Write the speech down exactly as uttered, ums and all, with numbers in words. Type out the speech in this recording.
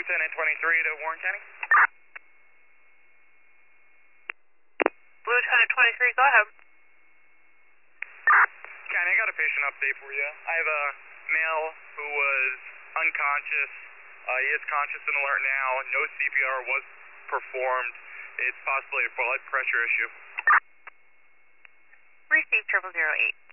Lieutenant twenty-three to Warren County. Lieutenant twenty-three, go ahead. County, I got a patient update for you. I have a male who was unconscious. Uh, he is conscious and alert now. No C P R was performed. It's possibly a blood pressure issue. Receive triple zero eight.